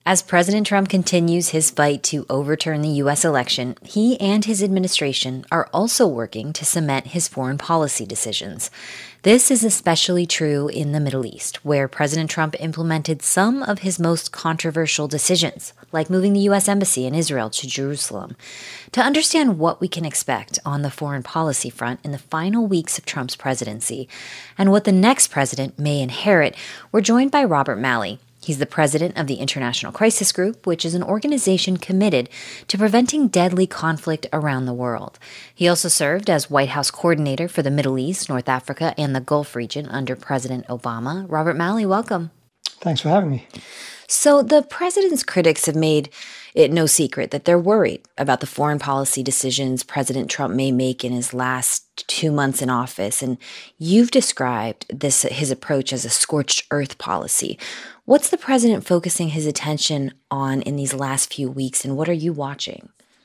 As President Trump continues his fight to overturn the U.S. election, he and his administration are also working to cement his foreign policy decisions. This is especially true in the Middle East, where President Trump implemented some of his most controversial decisions, like moving the U.S. Embassy in Israel to Jerusalem. To understand what we can expect on the foreign policy front in the final weeks of Trump's presidency, and what the next president may inherit, we're joined by Robert Malley. He's the president of the International Crisis Group, which is an organization committed to preventing deadly conflict around the world. He also served as White House coordinator for the Middle East, North Africa, and the Gulf region under President Obama. Robert Malley, welcome. Thanks for having me. So the president's critics have made it no secret that they're worried about the foreign policy decisions President Trump may make in his last 2 months in office. And you've described his approach as a scorched earth policy. What's the president focusing his attention on in these last few weeks, and what are you watching?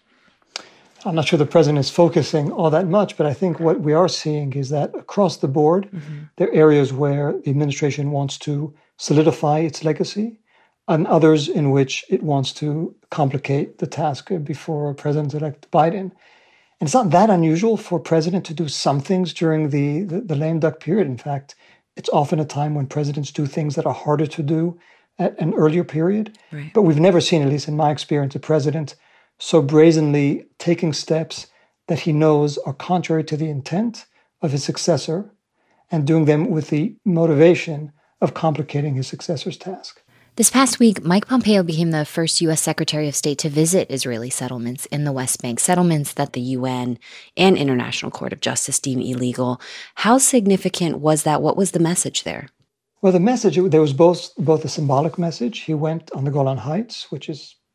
I'm not sure the president is focusing all that much, but I think what we are seeing is that across the board, there are areas where the administration wants to solidify its legacy, and others in which it wants to complicate the task before President-elect Biden. And it's not that unusual for a president to do some things during the lame duck period. In fact, it's often a time when presidents do things that are harder to do at an earlier period. Right. But we've never seen, at least in my experience, a president so brazenly taking steps that he knows are contrary to the intent of his successor and doing them with the motivation of complicating his successor's task. This past week, Mike Pompeo became the first U.S. Secretary of State to visit Israeli settlements in the West Bank, settlements that the UN and International Court of Justice deem illegal. How significant was that? What was the message there? Well, the message, there was both a symbolic message. He went on the Golan Heights, which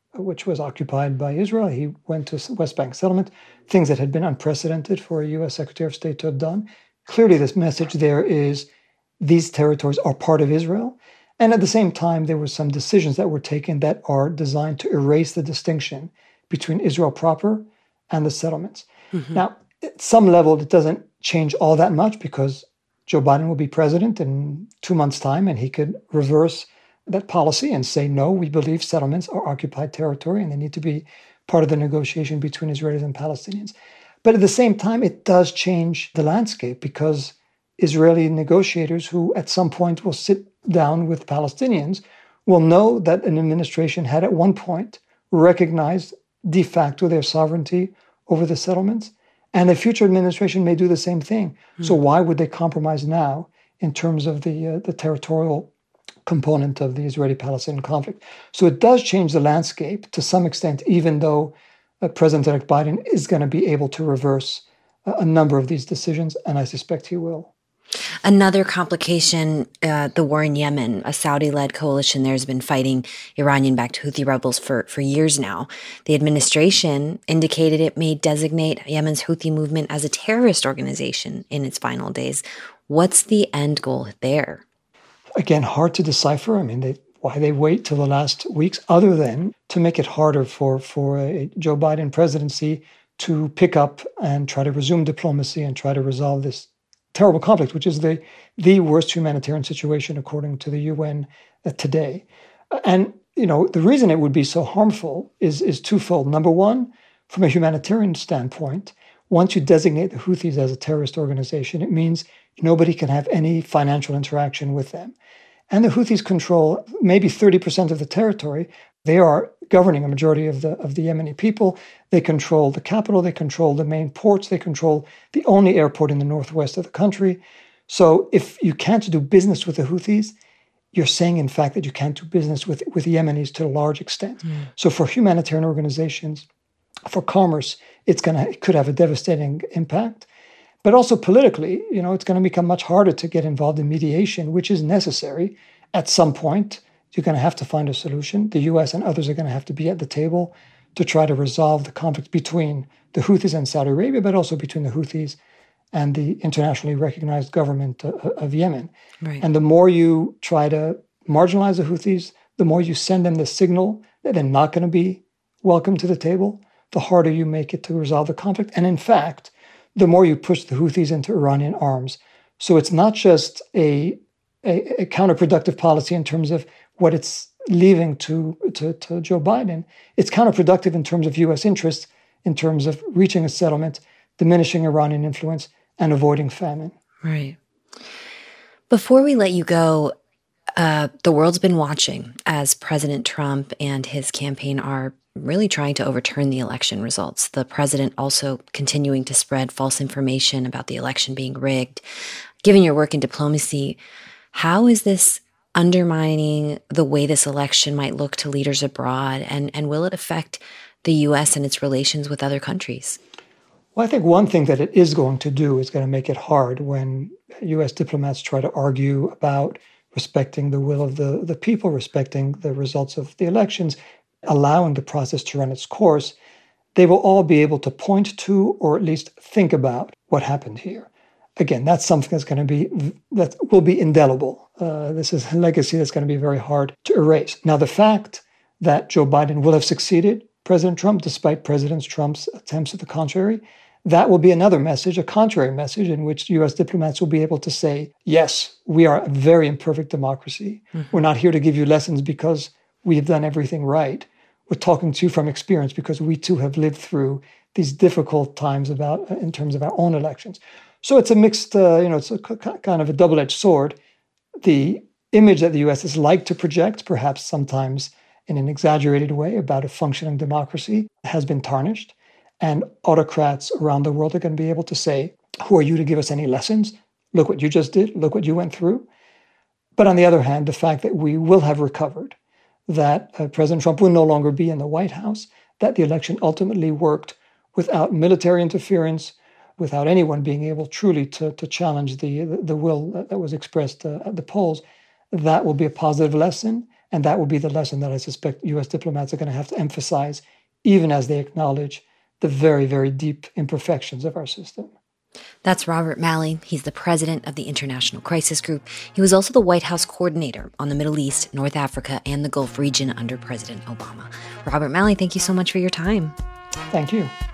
was occupied by Israel. He went to West Bank settlement, things that had been unprecedented for a U.S. Secretary of State to have done. Clearly, this message there is these territories are part of Israel. And at the same time, there were some decisions that were taken that are designed to erase the distinction between Israel proper and the settlements. Now, at some level, it doesn't change all that much because Joe Biden will be president in 2 months' time, and he could reverse that policy and say, no, we believe settlements are occupied territory and they need to be part of the negotiation between Israelis and Palestinians. But at the same time, it does change the landscape because Israeli negotiators who at some point will sit down with Palestinians will know that an administration had at one point recognized de facto their sovereignty over the settlements, and a future administration may do the same thing. So why would they compromise now in terms of the territorial component of the Israeli-Palestinian conflict? So it does change the landscape to some extent, even though President-elect Biden is going to be able to reverse a number of these decisions, and I suspect he will. Another complication, the war in Yemen. A Saudi-led coalition there has been fighting Iranian-backed Houthi rebels for years now. The administration indicated it may designate Yemen's Houthi movement as a terrorist organization in its final days. What's the end goal there? Again, hard to decipher. I mean, why they wait till the last weeks, other than to make it harder for a Joe Biden presidency to pick up and try to resume diplomacy and try to resolve this terrible conflict, which is the worst humanitarian situation according to the UN today. And, the reason it would be so harmful is twofold. Number one, from a humanitarian standpoint, once you designate the Houthis as a terrorist organization, it means nobody can have any financial interaction with them. And the Houthis control maybe 30% of the territory. They are governing a majority of the Yemeni people. They control the capital. They control the main ports. They control the only airport in the northwest of the country. So if you can't do business with the Houthis, you're saying, in fact, that you can't do business with Yemenis to a large extent. So for humanitarian organizations, for commerce, it could have a devastating impact. But also politically, it's going to become much harder to get involved in mediation, which is necessary. At some point, you're going to have to find a solution. The U.S. and others are going to have to be at the table to try to resolve the conflict between the Houthis and Saudi Arabia, but also between the Houthis and the internationally recognized government of Yemen. Right. And the more you try to marginalize the Houthis, the more you send them the signal that they're not going to be welcome to the table, the harder you make it to resolve the conflict. And in fact, the more you push the Houthis into Iranian arms. So it's not just a counterproductive policy in terms of what its leaving to Joe Biden, it's counterproductive in terms of U.S. interests, in terms of reaching a settlement, diminishing Iranian influence, and avoiding famine. Right. Before we let you go, the world's been watching as President Trump and his campaign are really trying to overturn the election results. The president also continuing to spread false information about the election being rigged. Given your work in diplomacy, how is this undermining the way this election might look to leaders abroad? And will it affect the U.S. and its relations with other countries? Well, I think one thing that it is going to do is going to make it hard when U.S. diplomats try to argue about respecting the will of the people, respecting the results of the elections, allowing the process to run its course. They will all be able to point to, or at least think about, what happened here. Again, that's something that will be indelible. This is a legacy that's going to be very hard to erase. Now, the fact that Joe Biden will have succeeded President Trump, despite President Trump's attempts to the contrary, that will be another message, a contrary message, in which U.S. diplomats will be able to say, yes, we are a very imperfect democracy. Mm-hmm. We're not here to give you lessons because we have done everything right. We're talking to you from experience because we too have lived through these difficult times in terms of our own elections. So it's a mixed, it's a kind of a double-edged sword. The image that the U.S. is like to project, perhaps sometimes in an exaggerated way, about a functioning democracy has been tarnished. And autocrats around the world are going to be able to say, who are you to give us any lessons? Look what you just did. Look what you went through. But on the other hand, the fact that we will have recovered, that President Trump will no longer be in the White House, that the election ultimately worked without military interference, without anyone being able truly to challenge the will that was expressed at the polls, that will be a positive lesson. And that will be the lesson that I suspect U.S. diplomats are going to have to emphasize, even as they acknowledge the very, very deep imperfections of our system. That's Robert Malley. He's the president of the International Crisis Group. He was also the White House coordinator on the Middle East, North Africa, and the Gulf region under President Obama. Robert Malley, thank you so much for your time. Thank you.